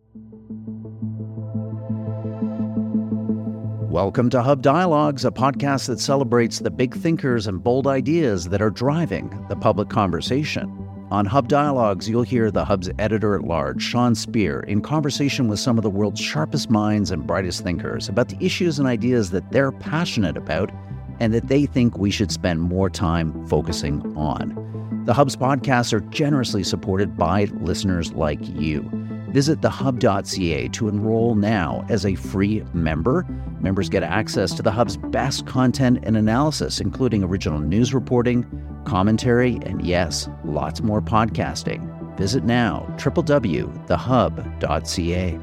Welcome to Hub Dialogues, a podcast that celebrates the big thinkers and bold ideas that are driving the public conversation. On Hub Dialogues, you'll hear the Hub's editor-at-large, Sean Speer, in conversation with some of the world's sharpest minds and brightest thinkers about the issues and ideas that they're passionate about and that they think we should spend more time focusing on. The Hub's podcasts are generously supported by listeners like you. Visit thehub.ca to enroll now as a free member. Members get access to the Hub's best content and analysis, including original news reporting, commentary, and yes, lots more podcasting. Visit now, www.thehub.ca.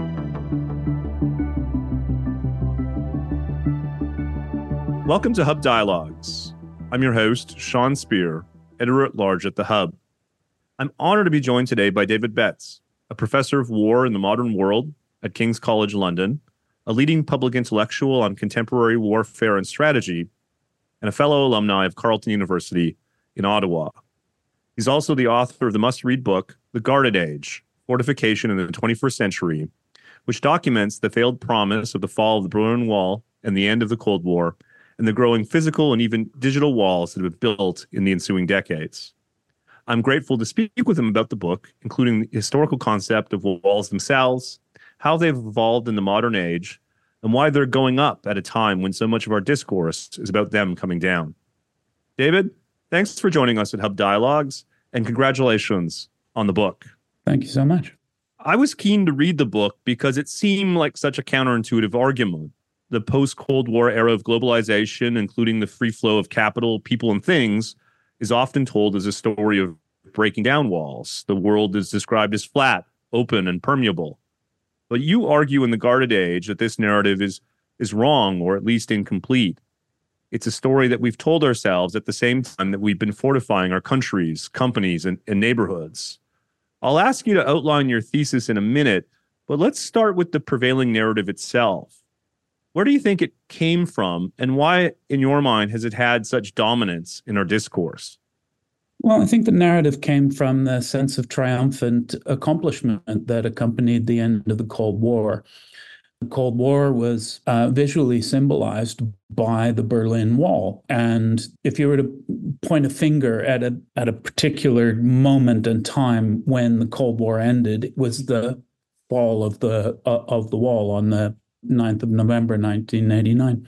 Welcome to Hub Dialogues. I'm your host, Sean Speer, editor-at-large at The Hub. I'm honored to be joined today by David Betts, a professor of war in the modern world at King's College London, a leading public intellectual on contemporary warfare and strategy, and a fellow alumni of Carleton University in Ottawa. He's also the author of the must-read book, The Guarded Age, Fortification in the 21st Century, which documents the failed promise of the fall of the Berlin Wall and the end of the Cold War, and the growing physical and even digital walls that have been built in the ensuing decades. I'm grateful to speak with him about the book, including the historical concept of walls themselves, how they've evolved in the modern age, and why they're going up at a time when so much of our discourse is about them coming down. David, thanks for joining us at Hub Dialogues, and congratulations on the book. Thank you so much. I was keen to read the book because it seemed like such a counterintuitive argument. The post-Cold War era of globalization, including the free flow of capital, people, and things, is often told as a story of breaking down walls. The world is described as flat, open, and permeable. But you argue in The Guarded Age that this narrative is wrong, or at least incomplete. It's a story that we've told ourselves at the same time that we've been fortifying our countries, companies, and neighborhoods. I'll ask you to outline your thesis in a minute, but let's start with the prevailing narrative itself. Where do you think it came from, and why, in your mind, has it had such dominance in our discourse? Well, I think the narrative came from the sense of triumphant accomplishment that accompanied the end of the Cold War. The Cold War was visually symbolized by the Berlin Wall. And if you were to point a finger at a particular moment in time when the Cold War ended, it was the fall of the wall on the 9th of November, 1989.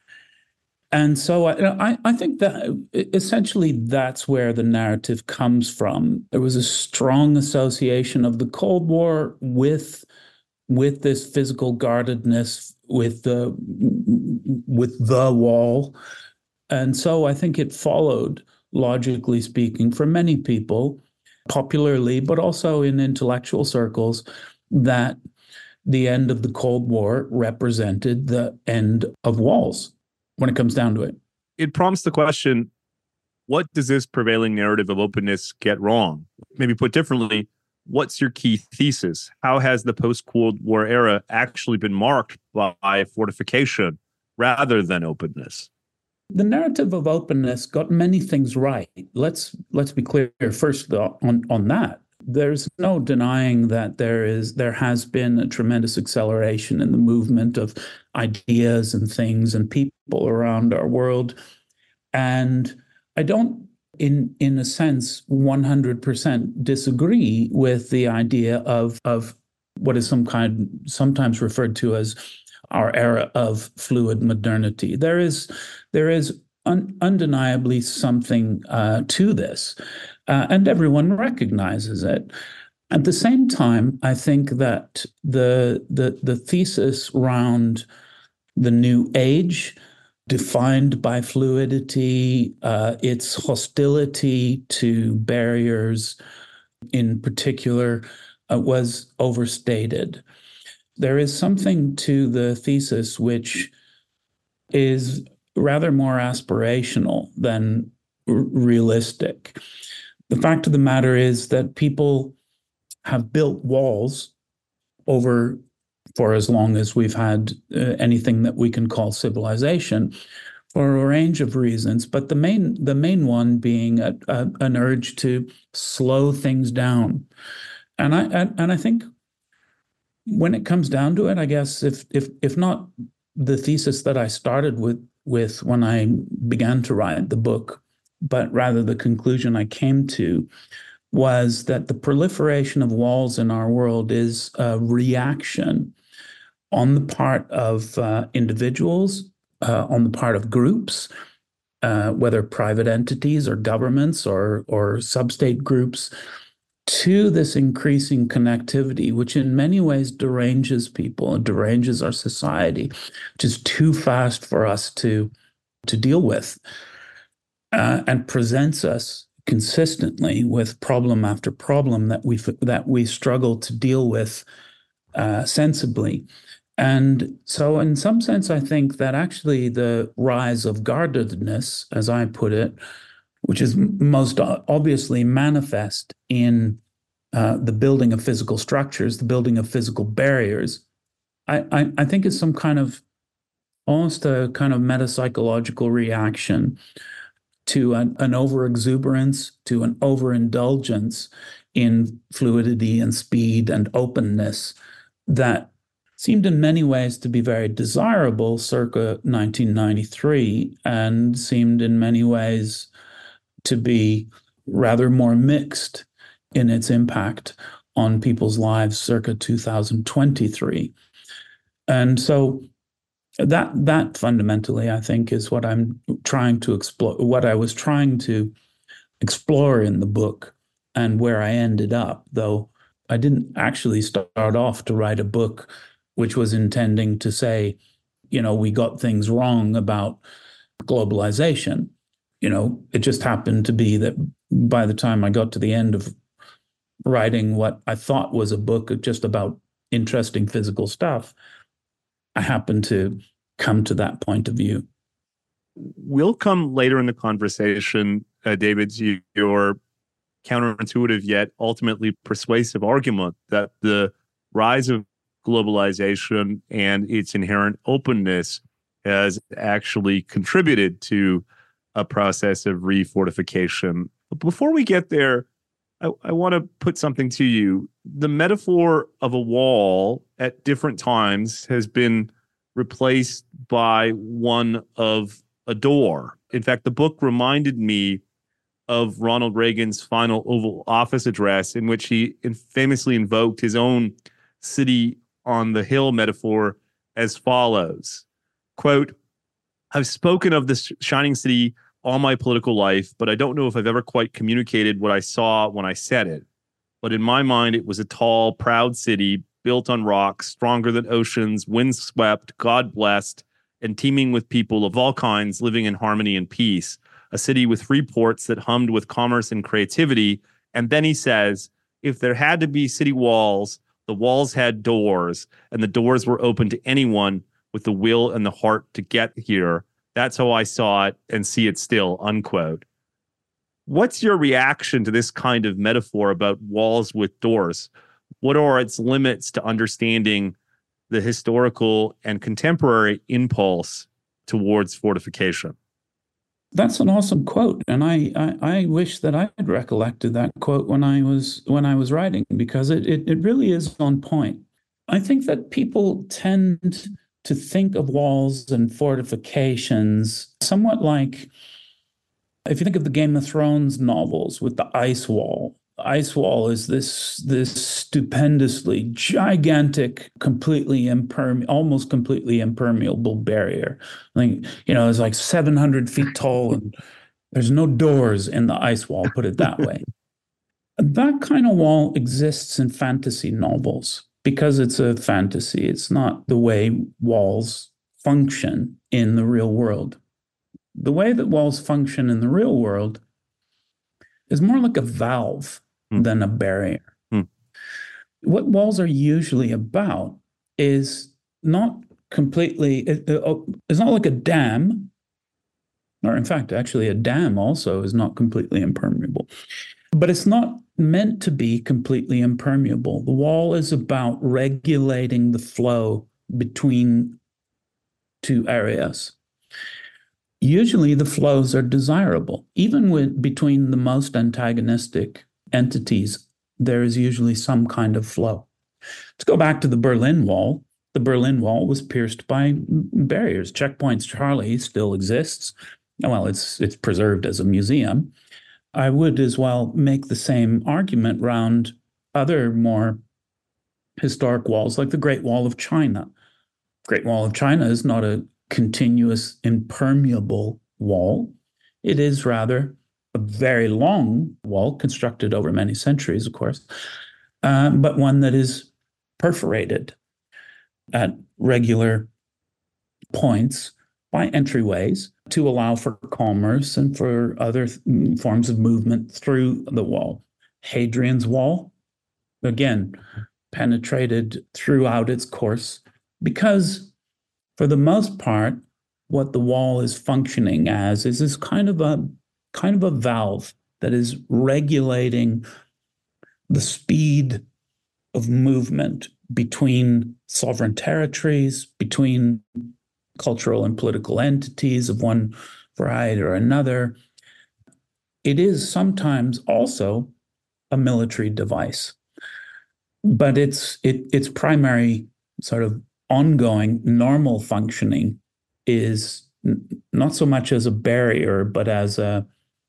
And so I think that essentially that's where the narrative comes from. There was a strong association of the Cold War with this physical guardedness, with the wall. And so I think it followed, logically speaking, for many people, popularly, but also in intellectual circles, that the end of the Cold War represented the end of walls when it comes down to it. It prompts the question, what does this prevailing narrative of openness get wrong? Maybe put differently, what's your key thesis? How has the post-Cold War era actually been marked by fortification rather than openness? The narrative of openness got many things right. Let's be clear first on that. There's no denying that there has been a tremendous acceleration in the movement of ideas and things and people around our world. And I don't, in a sense, 100% disagree with the idea of what is sometimes referred to as our era of fluid modernity. There is undeniably something to this. And everyone recognizes it. At the same time, I think that the thesis around the new age, defined by fluidity, its hostility to barriers in particular, was overstated. There is something to the thesis which is rather more aspirational than realistic. The fact of the matter is that people have built walls for as long as we've had anything that we can call civilization, for a range of reasons. But the main one being an urge to slow things down, and I think when it comes down to it, I guess if not the thesis that I started with when I began to write the book, but rather the conclusion I came to was that the proliferation of walls in our world is a reaction on the part of individuals, on the part of groups, whether private entities or governments or sub-state groups, to this increasing connectivity, which in many ways deranges people and deranges our society, which is too fast for us to deal with, and presents us consistently with problem after problem that we struggle to deal with sensibly. And so in some sense, I think that actually the rise of guardedness, as I put it, which is most obviously manifest in the building of physical structures, the building of physical barriers, I think is some kind of almost a kind of metapsychological reaction to an overexuberance, to an overindulgence in fluidity and speed and openness that seemed in many ways to be very desirable circa 1993 and seemed in many ways to be rather more mixed in its impact on people's lives circa 2023. And so that fundamentally, I think, is what I'm trying to explore, what I was trying to explore in the book and where I ended up, though I didn't actually start off to write a book which was intending to say, we got things wrong about globalization. It just happened to be that by the time I got to the end of writing what I thought was a book just about interesting physical stuff, I happened to come to that point of view. We'll come later in the conversation, David, to your counterintuitive yet ultimately persuasive argument that the rise of globalization and its inherent openness has actually contributed to a process of refortification. But before we get there, I want to put something to you. The metaphor of a wall at different times has been replaced by one of a door. In fact, the book reminded me of Ronald Reagan's final Oval Office address, in which he famously invoked his own city on the hill metaphor as follows, quote, "I've spoken of this shining city all my political life, but I don't know if I've ever quite communicated what I saw when I said it. But in my mind, it was a tall, proud city built on rocks, stronger than oceans, windswept, God-blessed, and teeming with people of all kinds living in harmony and peace. A city with free ports that hummed with commerce and creativity." And then he says, if there had to be city walls, the walls had doors, and the doors were open to anyone with the will and the heart to get here. That's how I saw it and see it still, unquote. What's your reaction to this kind of metaphor about walls with doors? What are its limits to understanding the historical and contemporary impulse towards fortification? That's an awesome quote, and I wish that I had recollected that quote when I was writing, because it really is on point. I think that people tend to think of walls and fortifications somewhat like, if you think of the Game of Thrones novels with the ice wall. The ice wall is this stupendously gigantic, almost completely impermeable barrier. I think, it's like 700 feet tall, and there's no doors in the ice wall, put it that way. That kind of wall exists in fantasy novels because it's a fantasy. It's not the way walls function in the real world. The way that walls function in the real world is more like a valve than a barrier. What walls are usually about is not completely, it's not like a dam, or in fact, actually a dam also is not completely impermeable, but it's not meant to be completely impermeable. The wall is about regulating the flow between two areas. Usually the flows are desirable. Even between the most antagonistic entities, there is usually some kind of flow. To go back to the Berlin Wall was pierced by barriers. Checkpoint Charlie still exists. Well, it's preserved as a museum. I would as well make the same argument around other more historic walls, like the Great Wall of China. Great Wall of China is not a continuous, impermeable wall. It is rather a very long wall, constructed over many centuries, of course, but one that is perforated at regular points by entryways to allow for commerce and for other forms of movement through the wall. Hadrian's Wall, again, penetrated throughout its course because, for the most part, what the wall is functioning as is this kind of a valve that is regulating the speed of movement between sovereign territories, between cultural and political entities of one variety or another. It is sometimes also a military device, but its primary sort of ongoing normal functioning is not so much as a barrier, but as a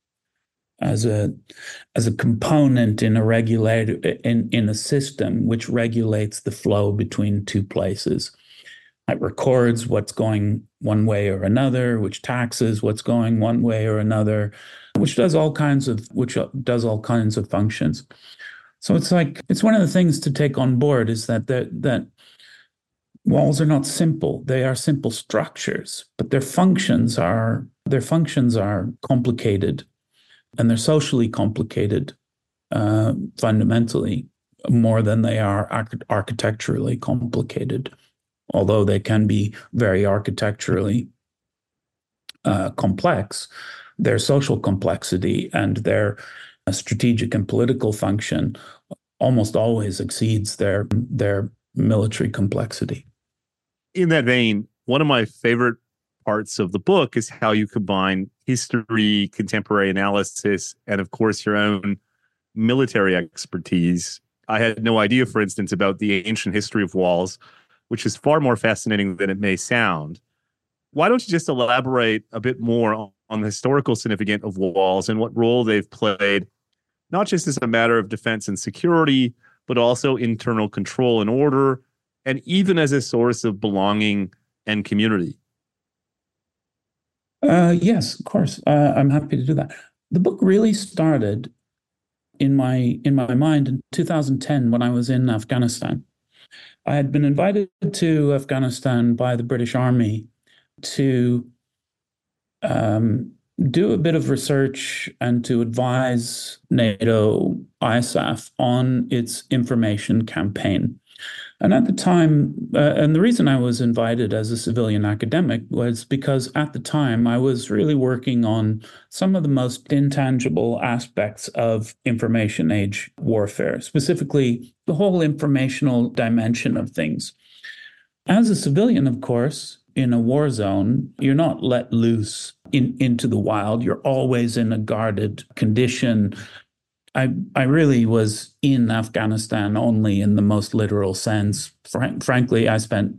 component in a regulator in a system which regulates the flow between two places. It records what's going one way or another, which taxes what's going one way or another, which does all kinds of functions. So it's one of the things to take on board is that walls are not simple. They are simple structures, but their functions are complicated, and they're socially complicated fundamentally more than they are architecturally complicated. Although they can be very architecturally complex, their social complexity and their strategic and political function almost always exceeds their military complexity. In that vein, one of my favorite parts of the book is how you combine history, contemporary analysis, and of course your own military expertise. I had no idea, for instance, about the ancient history of walls, which is far more fascinating than it may sound. Why don't you just elaborate a bit more on the historical significance of walls and what role they've played, not just as a matter of defense and security, but also internal control and order, and even as a source of belonging and community? Yes, of course. I'm happy to do that. The book really started in my mind in 2010 when I was in Afghanistan. I had been invited to Afghanistan by the British Army to do a bit of research and to advise NATO ISAF on its information campaign. And at the time, and the reason I was invited as a civilian academic was because at the time I was really working on some of the most intangible aspects of information age warfare, specifically the whole informational dimension of things. As a civilian, of course, in a war zone, you're not let loose into the wild. You're always in a guarded condition. I really was in Afghanistan only in the most literal sense. Frankly, I spent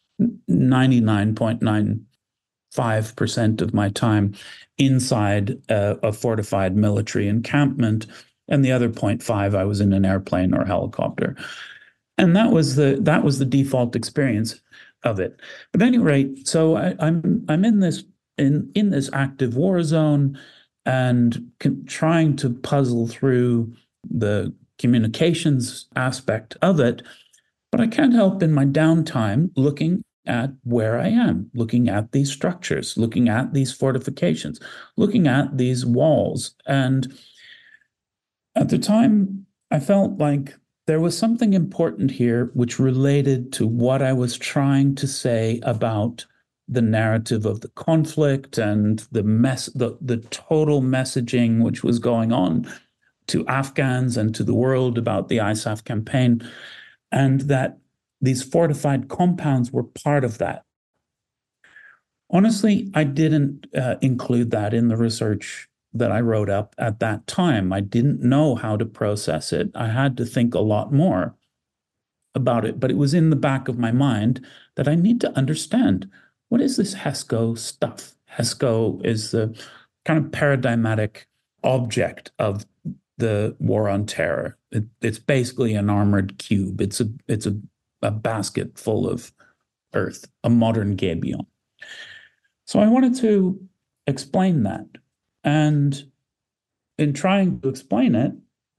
99.95% of my time inside a fortified military encampment, and the other 0.5 I was in an airplane or a helicopter. And that was the default experience of it. But at any rate, so I'm in this active war zone and trying to puzzle through the communications aspect of it. But I can't help in my downtime looking at where I am, looking at these structures, looking at these fortifications, looking at these walls. And at the time, I felt like there was something important here which related to what I was trying to say about the narrative of the conflict and the total messaging which was going on to Afghans and to the world about the ISAF campaign, and that these fortified compounds were part of that. Honestly, I didn't include that in the research that I wrote up at that time. I didn't know how to process it. I had to think a lot more about it, but it was in the back of my mind that I need to understand, what is this HESCO stuff? HESCO is the kind of paradigmatic object of the war on terror. It's basically an armored cube. It's a basket full of earth, a modern gabion. So I wanted to explain that. And in trying to explain it,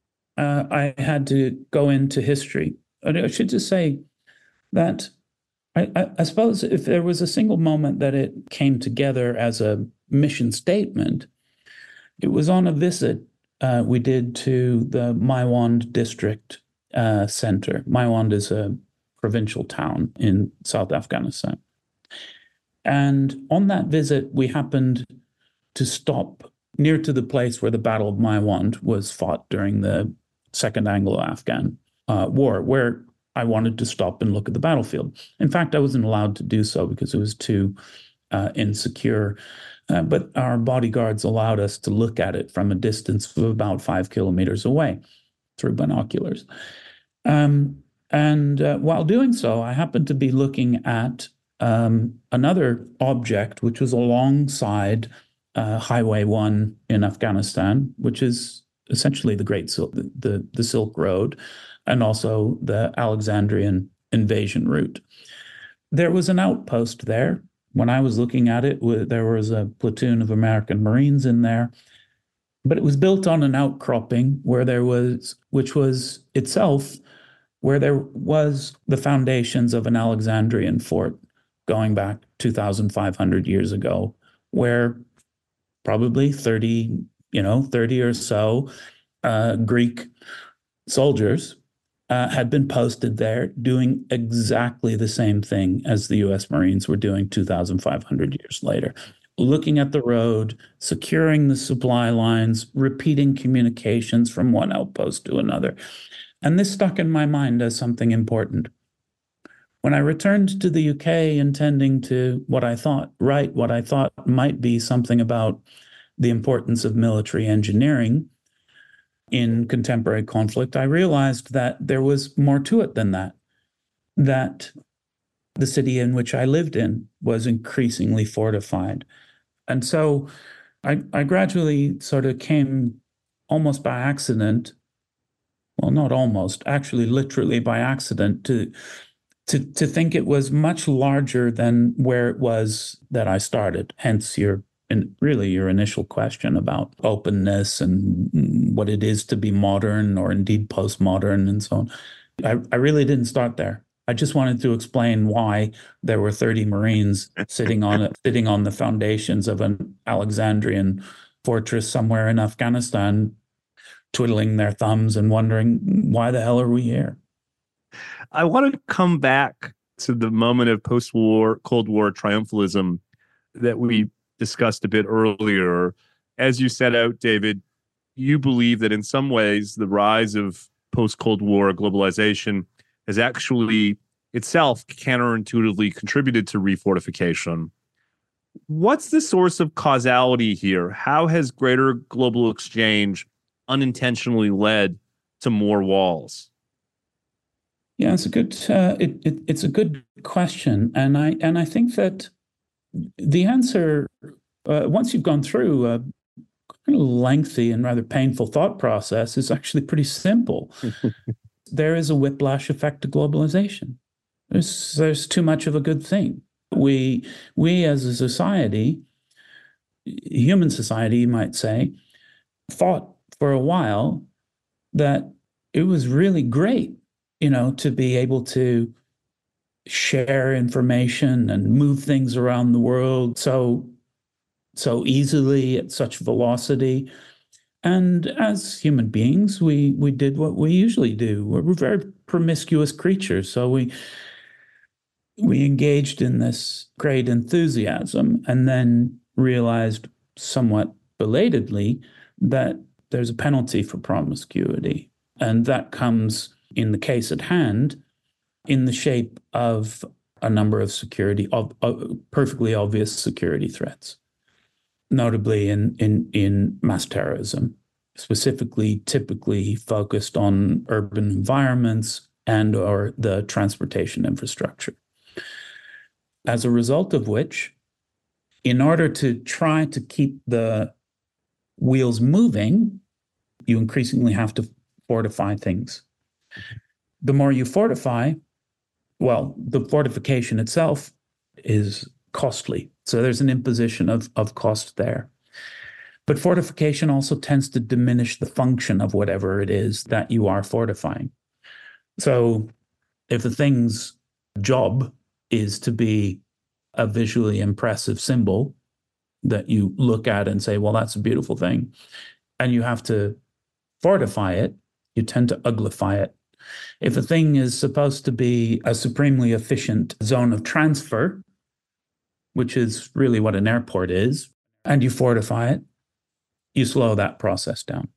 I had to go into history. And I should just say that I suppose if there was a single moment that it came together as a mission statement, it was on a visit we did to the Maiwand district center. Maiwand is a provincial town in South Afghanistan. And on that visit, we happened to stop near to the place where the Battle of Maiwand was fought during the Second Anglo-Afghan War, where I wanted to stop and look at the battlefield. In fact, I wasn't allowed to do so because it was too insecure. But our bodyguards allowed us to look at it from a distance of about 5 kilometers away through binoculars. And while doing so, I happened to be looking at another object, which was alongside Highway 1 in Afghanistan, which is essentially the Silk Road, and also the Alexandrian invasion route. There was an outpost there. When I was looking at it, there was a platoon of American Marines in there, but it was built on an outcropping which was itself where there was the foundations of an Alexandrian fort going back 2,500 years ago, where probably 30 or so Greek soldiers had been posted there doing exactly the same thing as the U.S. Marines were doing 2,500 years later, looking at the road, securing the supply lines, repeating communications from one outpost to another. And this stuck in my mind as something important. When I returned to the UK intending to what I thought might be something about the importance of military engineering in contemporary conflict, I realized that there was more to it than that the city in which I lived in was increasingly fortified. And so I gradually sort of came almost by accident, well, not almost, actually literally by accident, to think it was much larger than where it was that I started, hence your initial question about openness and what it is to be modern or indeed postmodern and so on. I really didn't start there. I just wanted to explain why there were 30 Marines sitting on the foundations of an Alexandrian fortress somewhere in Afghanistan, twiddling their thumbs and wondering, why the hell are we here? I want to come back to the moment of post-war, Cold War triumphalism that we discussed a bit earlier. As you set out, David, you believe that in some ways the rise of post-Cold War globalization has actually itself counterintuitively contributed to refortification. What's the source of causality here? How has greater global exchange unintentionally led to more walls? Yeah, it's a good question, and I think that the answer, once you've gone through a kind of lengthy and rather painful thought process, is actually pretty simple. There is a whiplash effect to globalization. There's too much of a good thing. We as a society, human society, you might say, thought for a while that it was really great, to be able to share information and move things around the world so easily at such velocity. And as human beings, we did what we usually do. We're very promiscuous creatures, so we engaged in this great enthusiasm and then realized somewhat belatedly that there's a penalty for promiscuity. And that comes, in the case at hand, in the shape of a number of perfectly obvious security threats, notably in mass terrorism, specifically typically focused on urban environments and or the transportation infrastructure. As a result of which, in order to try to keep the wheels moving, you increasingly have to fortify things. The more you fortify, well, the fortification itself is costly. So there's an imposition of cost there. But fortification also tends to diminish the function of whatever it is that you are fortifying. So if the thing's job is to be a visually impressive symbol that you look at and say, well, that's a beautiful thing, and you have to fortify it, you tend to uglify it. If a thing is supposed to be a supremely efficient zone of transfer, which is really what an airport is, and you fortify it, you slow that process down.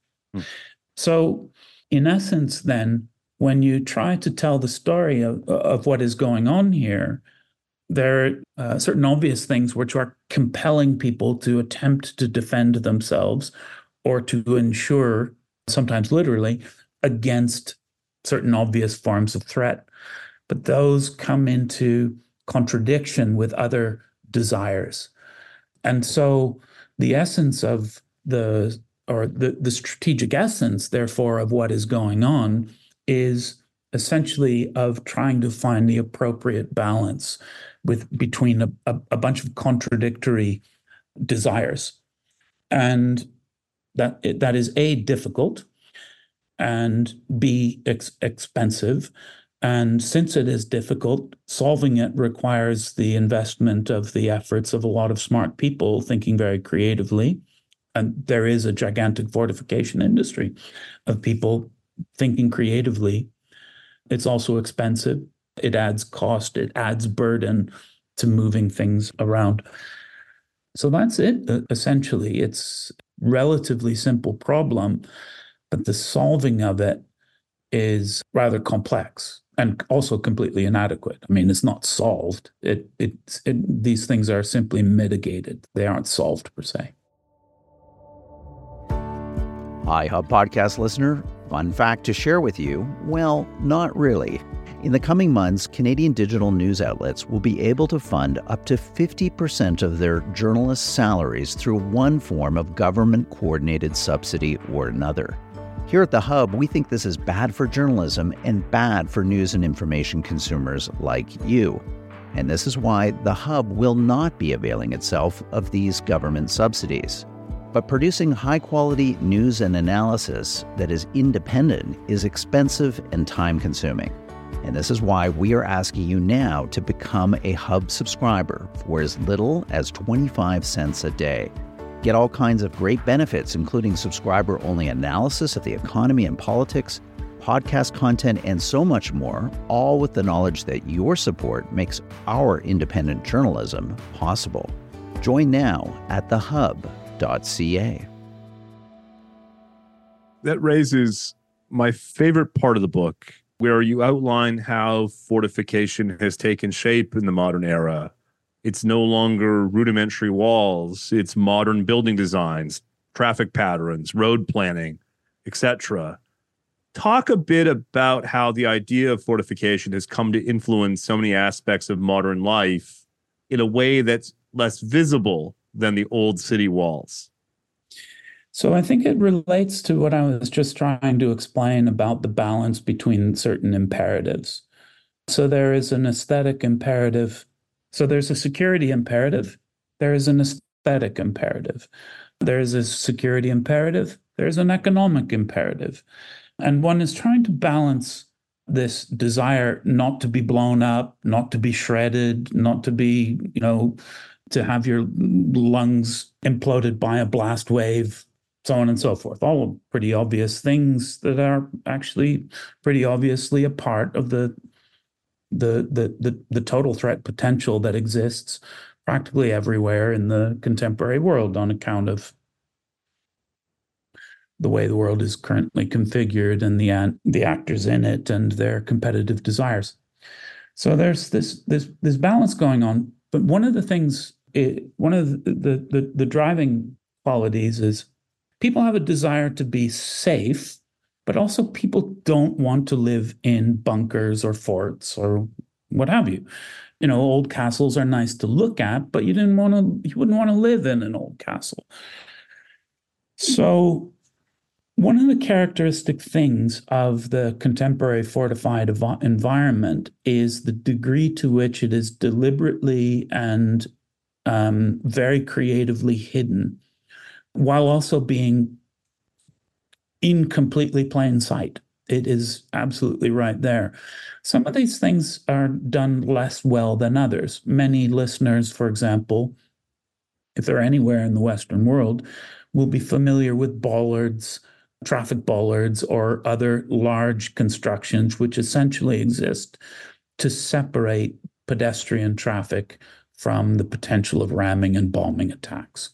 So in essence, then, when you try to tell the story of what is going on here, there are certain obvious things which are compelling people to attempt to defend themselves or to ensure, sometimes literally, against certain obvious forms of threat. But those come into contradiction with other desires. And so the essence of the strategic essence, therefore, of what is going on is essentially of trying to find the appropriate balance between a bunch of contradictory desires. And that is A, difficult, and B, expensive. And since it is difficult, solving it requires the investment of the efforts of a lot of smart people thinking very creatively. And there is a gigantic fortification industry of people thinking creatively. It's also expensive. It adds cost. It adds burden to moving things around. So that's it, essentially. It's a relatively simple problem, but the solving of it is rather complex and also completely inadequate. I mean, it's not solved. These things are simply mitigated. They aren't solved per se. Hi, Hub Podcast listener. Fun fact to share with you. Well, not really. In the coming months, Canadian digital news outlets will be able to fund up to 50% of their journalists' salaries through one form of government-coordinated subsidy or another. Here at The Hub, we think this is bad for journalism and bad for news and information consumers like you. And this is why The Hub will not be availing itself of these government subsidies. But producing high-quality news and analysis that is independent is expensive and time-consuming. And this is why we are asking you now to become a Hub subscriber for as little as 25 cents a day. Get all kinds of great benefits, including subscriber-only analysis of the economy and politics, podcast content, and so much more, all with the knowledge that your support makes our independent journalism possible. Join now at thehub.ca. That raises my favorite part of the book, where you outline how fortification has taken shape in the modern era. It's no longer rudimentary walls, it's modern building designs, traffic patterns, road planning, etc. Talk a bit about how the idea of fortification has come to influence so many aspects of modern life in a way that's less visible than the old city walls. So I think it relates to what I was just trying to explain about the balance between certain imperatives. So there is an aesthetic imperative. So there's a security imperative. There is an aesthetic imperative. There is a security imperative. There's an economic imperative. And one is trying to balance this desire not to be blown up, not to be shredded, not to be, to have your lungs imploded by a blast wave, so on and so forth. All pretty obvious things that are actually pretty obviously a part of the total threat potential that exists practically everywhere in the contemporary world on account of the way the world is currently configured and the actors in it and their competitive desires. So there's this balance going on. But one of the things, one of the driving qualities is people have a desire to be safe, But also people don't want to live in bunkers or forts or what have you. Old castles are nice to look at, but you wouldn't want to live in an old castle. So one of the characteristic things of the contemporary fortified environment is the degree to which it is deliberately and very creatively hidden, while also being in completely plain sight. It is absolutely right there. Some of these things are done less well than others. Many listeners, for example, if they're anywhere in the Western world, will be familiar with bollards, traffic bollards, or other large constructions which essentially exist to separate pedestrian traffic from the potential of ramming and bombing attacks.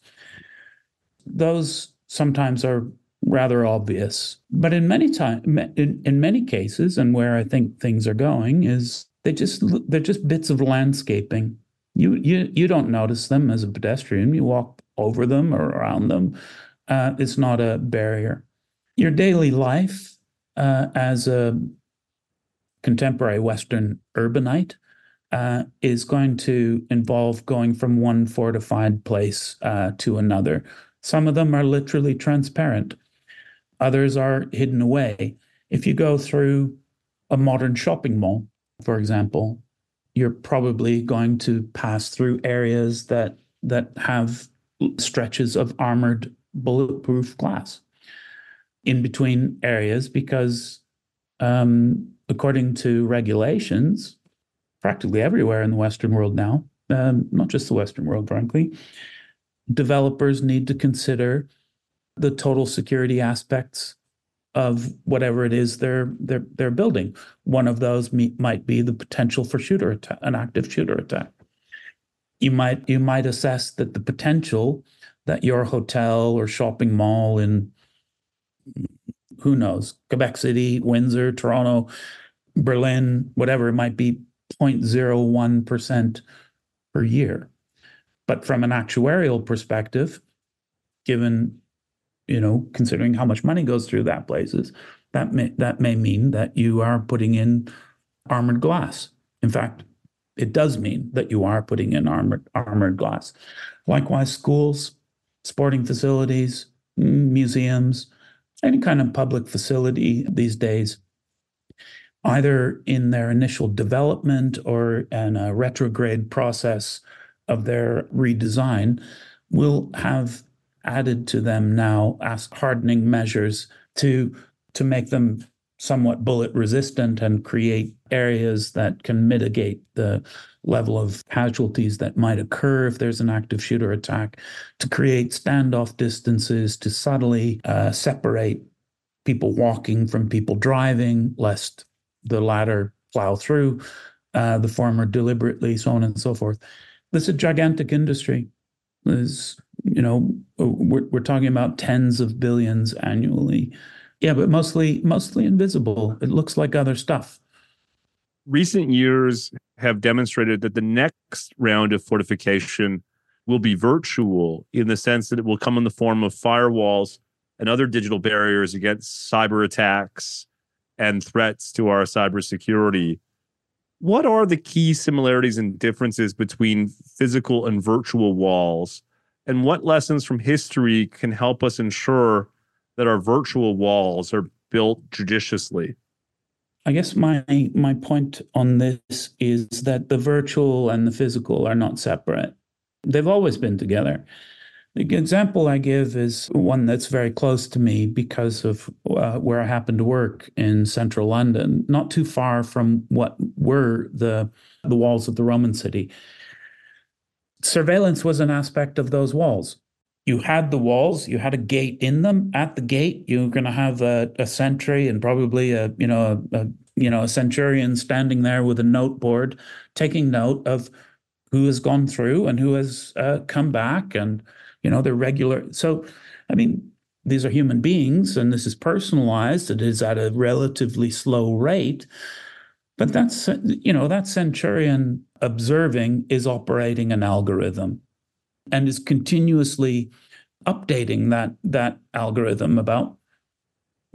Those sometimes are rather obvious, but in many cases, and where I think things are going, is they're just bits of landscaping. You don't notice them as a pedestrian. You walk over them or around them. It's not a barrier. Your daily life as a contemporary Western urbanite is going to involve going from one fortified place to another. Some of them are literally transparent. Others are hidden away. If you go through a modern shopping mall, for example, you're probably going to pass through areas that have stretches of armored bulletproof glass in between areas because, according to regulations, practically everywhere in the Western world now, not just the Western world, frankly, developers need to consider the total security aspects of whatever it is they're building. One of those might be the potential for an active shooter attack. You might assess that the potential that your hotel or shopping mall in, who knows, Quebec City, Windsor, Toronto, Berlin, whatever it might be, 0.01% per year. But from an actuarial perspective, given considering how much money goes through that places, that may mean that you are putting in armored glass. In fact, it does mean that you are putting in armored glass. Likewise, schools, sporting facilities, museums, any kind of public facility these days, either in their initial development or in a retrograde process of their redesign, will have added to them now as hardening measures to make them somewhat bullet resistant and create areas that can mitigate the level of casualties that might occur if there's an active shooter attack, to create standoff distances, to subtly separate people walking from people driving, lest the latter plow through the former deliberately, so on and so forth. This is a gigantic industry. We're talking about tens of billions annually. Yeah, but mostly invisible. It looks like other stuff. Recent years have demonstrated that the next round of fortification will be virtual, in the sense that it will come in the form of firewalls and other digital barriers against cyber attacks and threats to our cybersecurity. What are the key similarities and differences between physical and virtual walls? And what lessons from history can help us ensure that our virtual walls are built judiciously? I guess my point on this is that the virtual and the physical are not separate. They've always been together. The example I give is one that's very close to me because of where I happen to work in central London, not too far from what were the walls of the Roman city. Surveillance was an aspect of those walls. You had the walls, you had a gate in them. At the gate, you're going to have a sentry and probably a centurion standing there with a note board, taking note of who has gone through and who has come back, and they're regular. So, these are human beings, and this is personalized. It is at a relatively slow rate, but that centurion observing is operating an algorithm and is continuously updating that algorithm about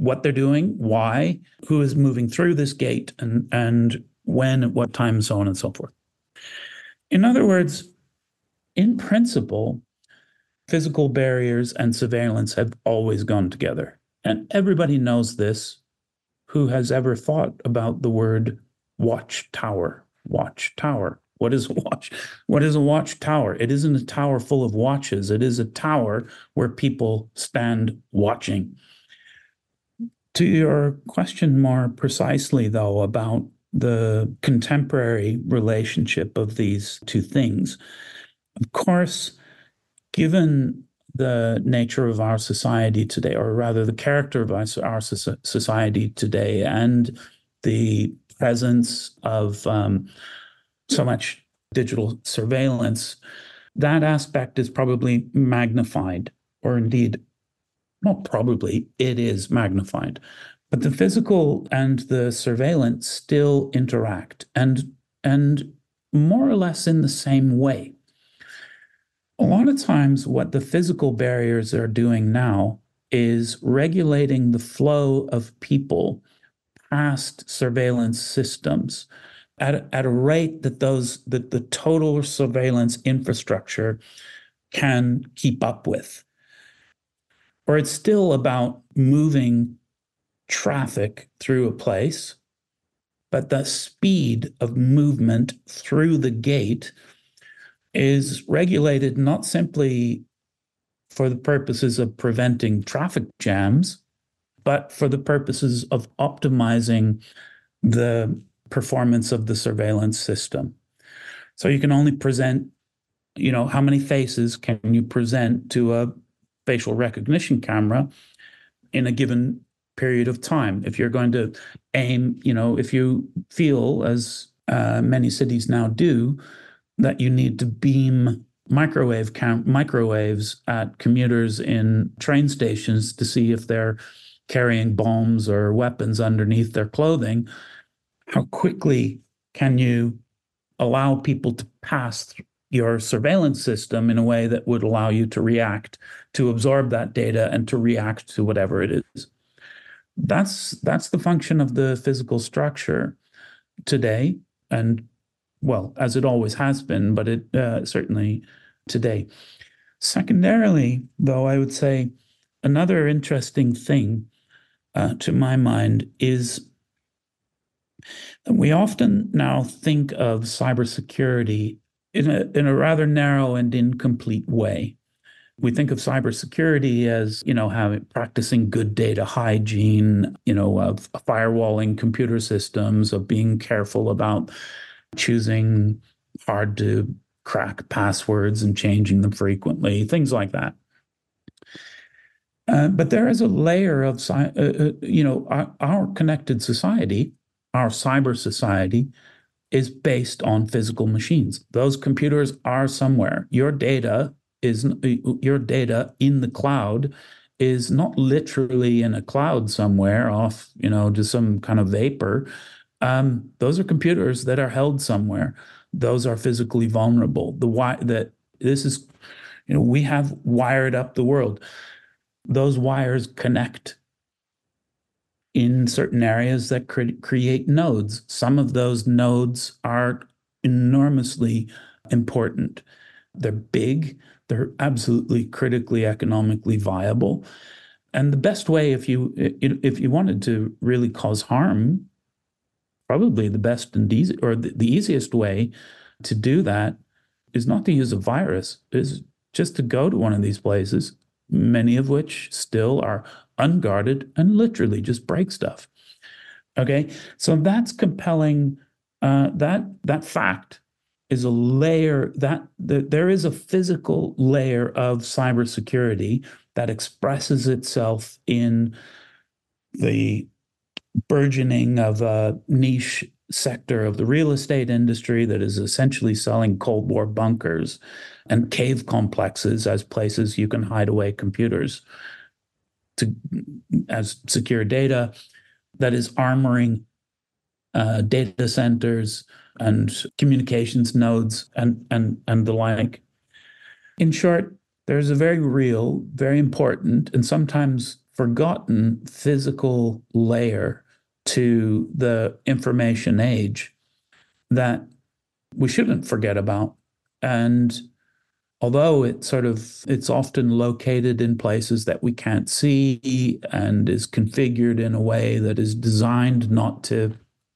what they're doing, why, who is moving through this gate, and when, at what time, so on and so forth. In other words, in principle, physical barriers and surveillance have always gone together. And everybody knows this who has ever thought about the word watchtower. Watchtower. What is a watch? What is a watchtower? It isn't a tower full of watches. It is a tower where people stand watching. To your question more precisely, though, about the contemporary relationship of these two things, of course, given the nature of our society today, or rather the character of our society today, and the presence of so much digital surveillance, that aspect is probably magnified, or indeed, not probably, it is magnified. But the physical and the surveillance still interact, and more or less in the same way. A lot of times what the physical barriers are doing now is regulating the flow of people past surveillance systems at a rate that the total surveillance infrastructure can keep up with. Or it's still about moving traffic through a place, but the speed of movement through the gate is regulated not simply for the purposes of preventing traffic jams, but for the purposes of optimizing the performance of the surveillance system. So you can only present, how many faces can you present to a facial recognition camera in a given period of time? If you're going to aim, if you feel, as many cities now do, that you need to beam microwaves at commuters in train stations to see if they're carrying bombs or weapons underneath their clothing, how quickly can you allow people to pass your surveillance system in a way that would allow you to react, to absorb that data and to react to whatever it is? That's the function of the physical structure today, and well, as it always has been, but it certainly today. Secondarily, though, I would say another interesting thing to my mind is that we often now think of cybersecurity in a rather narrow and incomplete way. We think of cybersecurity as, practicing good data hygiene, of firewalling computer systems, of being careful about choosing hard to crack passwords and changing them frequently, things like that. But there is a layer of, our connected society, our cyber society, is based on physical machines. Those computers are somewhere. Your data in the cloud is not literally in a cloud somewhere off, to some kind of vapor. Those are computers that are held somewhere. Those are physically vulnerable. We have wired up the world. Those wires connect in certain areas that create nodes. Some of those nodes are enormously important. They're big. They're absolutely critically economically viable. And the best way, if you wanted to really cause harm, probably the best and the easiest way to do that is not to use a virus, is just to go to one of these places, many of which still are unguarded and literally just break stuff. Okay, so that's compelling. That fact is a layer there is a physical layer of cybersecurity that expresses itself in the burgeoning of a niche sector of the real estate industry that is essentially selling Cold War bunkers and cave complexes as places you can hide away computers as secure data, that is armoring data centers and communications nodes and the like. In short, there's a very real, very important, and sometimes forgotten physical layer to the information age that we shouldn't forget about. And although it's often located in places that we can't see and is configured in a way that is designed not to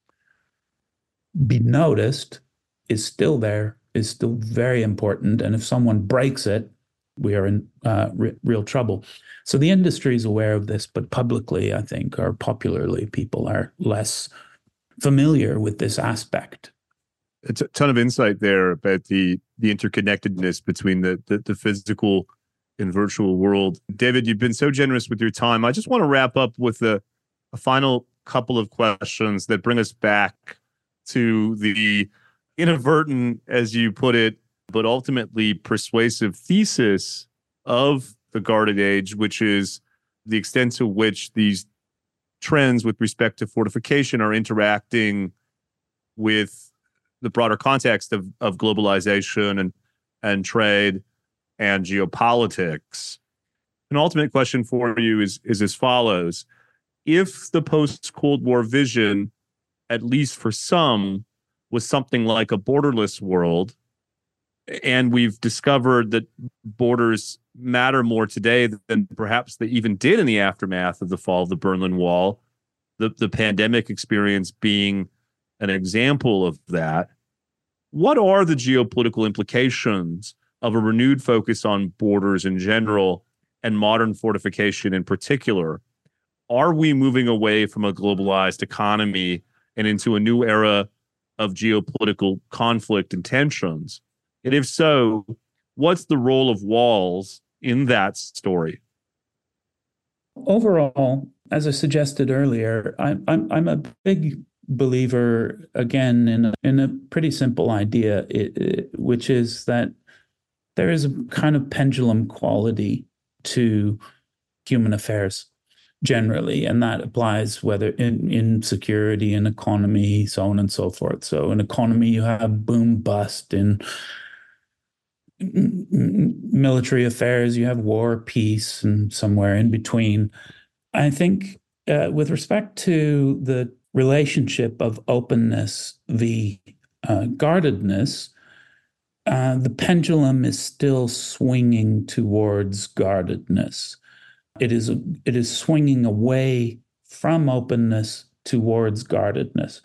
be noticed, is still there, is still very important. And if someone breaks it, we are in real trouble. So the industry is aware of this, but publicly, I think, or popularly, people are less familiar with this aspect. It's a ton of insight there about the interconnectedness between the physical and virtual world. David, you've been so generous with your time. I just want to wrap up with a final couple of questions that bring us back to the inadvertent, as you put it, but ultimately persuasive thesis of the guarded age, which is the extent to which these trends with respect to fortification are interacting with the broader context of globalization and trade and geopolitics. An ultimate question for you is as follows. If the post-Cold War vision, at least for some, was something like a borderless world, and we've discovered that borders matter more today than perhaps they even did in the aftermath of the fall of the Berlin Wall, the pandemic experience being an example of that. What are the geopolitical implications of a renewed focus on borders in general and modern fortification in particular? Are we moving away from a globalized economy and into a new era of geopolitical conflict and tensions? And if so, what's the role of walls in that story? Overall, as I suggested earlier, I'm a big believer, again, in a pretty simple idea, which is that there is a kind of pendulum quality to human affairs generally, and that applies whether in security and economy, so on and so forth. So in economy, you have boom bust. In military affairs, you have war, peace, and somewhere in between. I think with respect to the relationship of openness v. guardedness, the pendulum is still swinging towards guardedness. It is swinging away from openness towards guardedness,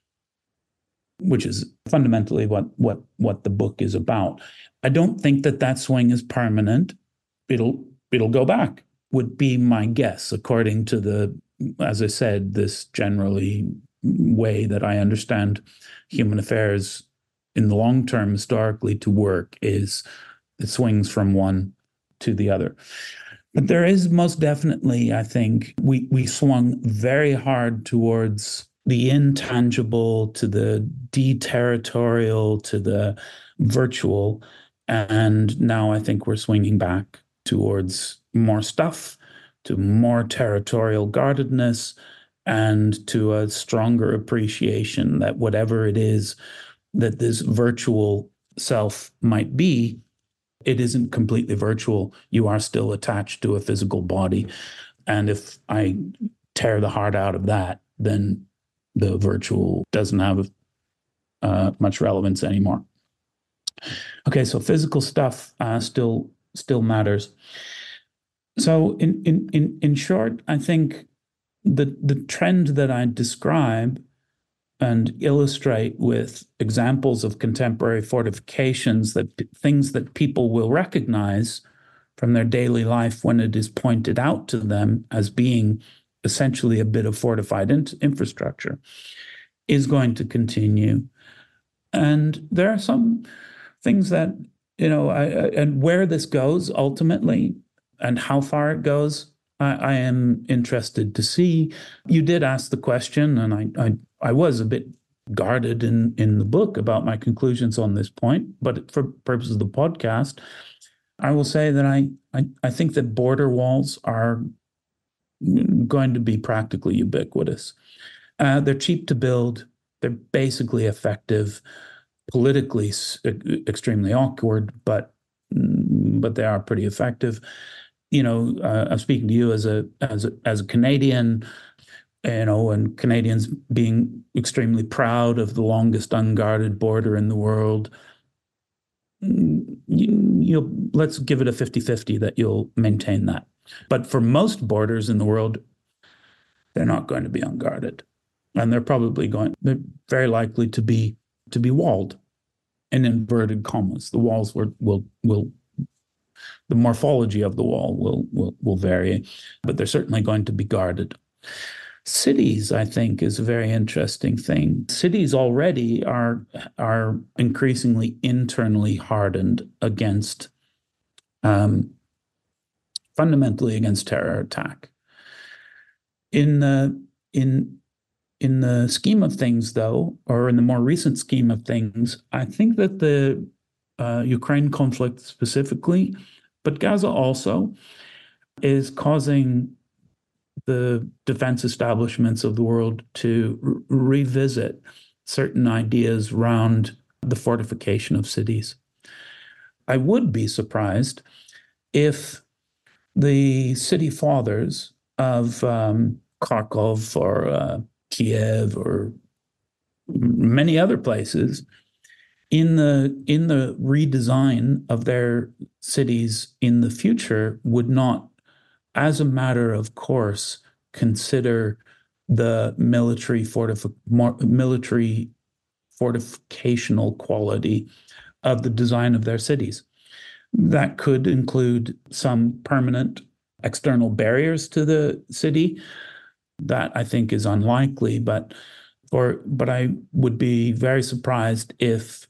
which is fundamentally what the book is about. I don't think that swing is permanent. It'll go back, would be my guess, according to as I said, this generally way that I understand human affairs in the long term historically to work is it swings from one to the other. But there is most definitely, I think, we swung very hard towards the intangible, to the deterritorial, to the virtual. And now I think we're swinging back towards more stuff, to more territorial guardedness, and to a stronger appreciation that whatever it is that this virtual self might be, it isn't completely virtual. You are still attached to a physical body. And if I tear the heart out of that, then the virtual doesn't have much relevance anymore. Okay, so physical stuff still matters. So in short, I think the trend that I describe and illustrate with examples of contemporary fortifications, that things that people will recognize from their daily life when it is pointed out to them as being essentially a bit of fortified infrastructure, is going to continue. And there are some things that, and where this goes ultimately and how far it goes, I am interested to see. You did ask the question, and I was a bit guarded in the book about my conclusions on this point, but for purposes of the podcast, I will say that I think that border walls are going to be practically ubiquitous. They're cheap to build. They're basically effective, politically extremely awkward, but they are pretty effective. I'm speaking to you as a Canadian, and Canadians being extremely proud of the longest unguarded border in the world. Let's give it a 50-50 that you'll maintain that. But for most borders in the world, they're not going to be unguarded. And they're very likely to be walled in inverted commas. The walls will the morphology of the wall will vary, but they're certainly going to be guarded. Cities, I think, is a very interesting thing. Cities already are increasingly internally hardened against, fundamentally against terror attack. In the scheme of things, though, or in the more recent scheme of things, I think that the Ukraine conflict specifically, but Gaza also, is causing the defense establishments of the world to revisit certain ideas around the fortification of cities. I would be surprised if the city fathers of Kharkov or Kiev or many other places in the redesign of their cities in the future would not, as a matter of course, consider the military fortificational quality of the design of their cities. That could include some permanent external barriers to the city. That I think is unlikely, but I would be very surprised if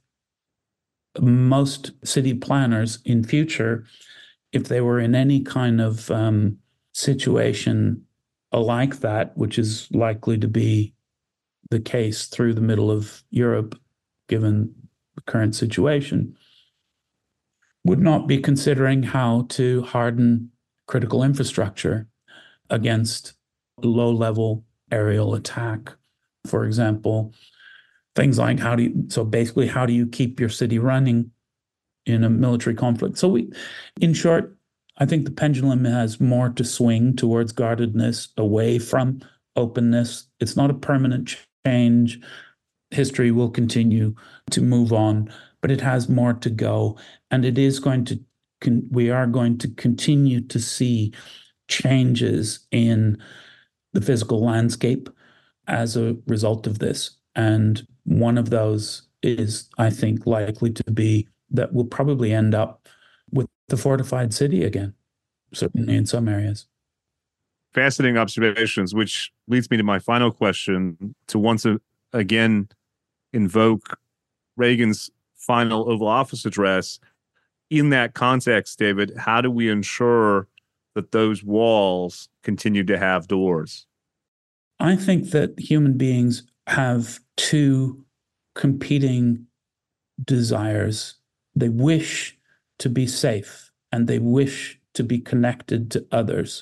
most city planners in future, if they were in any kind of situation like that, which is likely to be the case through the middle of Europe, given the current situation, would not be considering how to harden critical infrastructure against low-level aerial attack. For example, things like how do you keep your city running in a military conflict? So in short, I think the pendulum has more to swing towards guardedness, away from openness. It's not a permanent change. History will continue to move on, but it has more to go. And it is going to, we are going to continue to see changes in the physical landscape as a result of this. And one of those is, I think, likely to be that we'll probably end up with the fortified city again, certainly in some areas. Fascinating observations, which leads me to my final question, to once again invoke Reagan's final Oval Office address. In that context, David, how do we ensure that those walls continue to have doors? I think that human beings have two competing desires. They wish to be safe and they wish to be connected to others.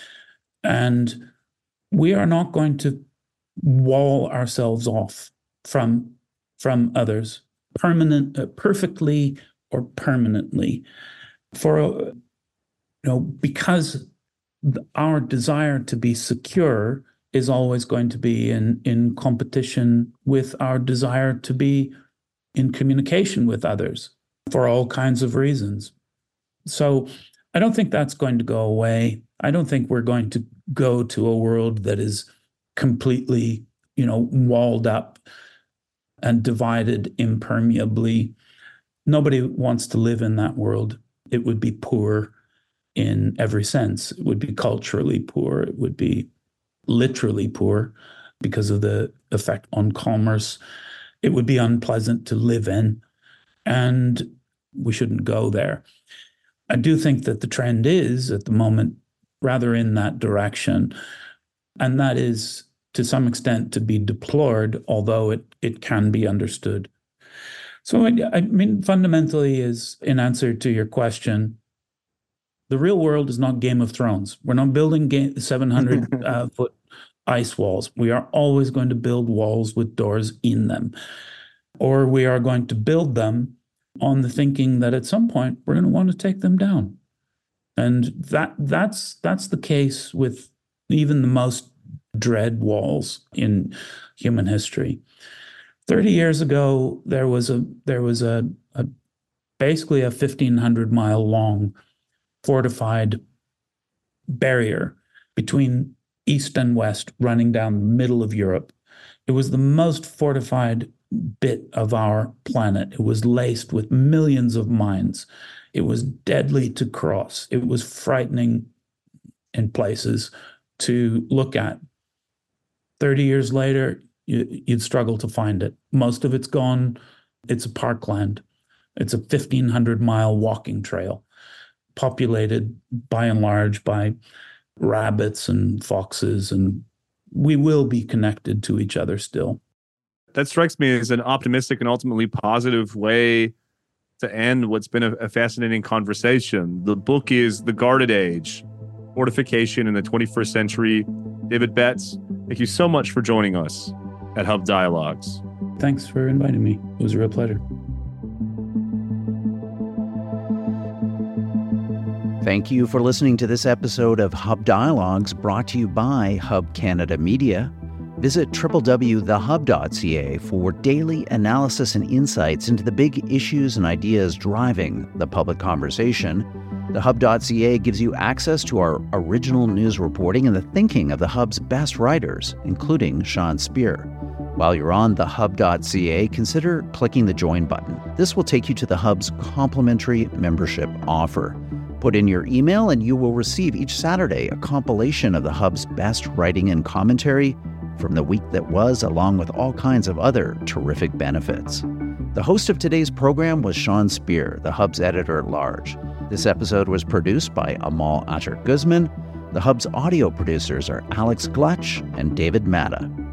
And we are not going to wall ourselves off from others perfectly or permanently, because our desire to be secure is always going to be in competition with our desire to be in communication with others for all kinds of reasons. So I don't think that's going to go away. I don't think we're going to go to a world that is completely, walled up and divided impermeably. Nobody wants to live in that world. It would be poor in every sense. It would be culturally poor. It would be literally poor because of the effect on commerce. It would be unpleasant to live in, and we shouldn't go there. I do think that the trend is, at the moment, rather in that direction, and that is, to some extent, to be deplored, although it can be understood. So, I mean, fundamentally, is in answer to your question, the real world is not Game of Thrones. We're not building 700-foot ice walls. We are always going to build walls with doors in them. Or we are going to build them on the thinking that at some point we're going to want to take them down. And that's the case with even the most dread walls in human history. 30 years ago, there was a basically a 1,500-mile long fortified barrier between East and West running down the middle of Europe. It was the most fortified bit of our planet. It was laced with millions of mines. It was deadly to cross. It was frightening in places to look at. 30 years later, you'd struggle to find it. Most of it's gone. It's a parkland. It's a 1,500-mile walking trail, populated by and large by rabbits and foxes, and we will be connected to each other still. That strikes me as an optimistic and ultimately positive way to end what's been a fascinating conversation. The book is The Guarded Age, Fortification in the 21st Century. David Betts, thank you so much for joining us at Hub Dialogues. Thanks for inviting me. It was a real pleasure. Thank you for listening to this episode of Hub Dialogues, brought to you by Hub Canada Media. Visit www.thehub.ca for daily analysis and insights into the big issues and ideas driving the public conversation. The Hub.ca gives you access to our original news reporting and the thinking of the Hub's best writers, including Sean Speer. While you're on the Hub.ca, consider clicking the Join button. This will take you to the Hub's complimentary membership offer. Put in your email and you will receive each Saturday a compilation of the Hub's best writing and commentary from the week that was, along with all kinds of other terrific benefits. The host of today's program was Sean Speer, the Hub's editor-at-large. This episode was produced by Amal Atar Guzman. The Hub's audio producers are Alex Glutch and David Matta.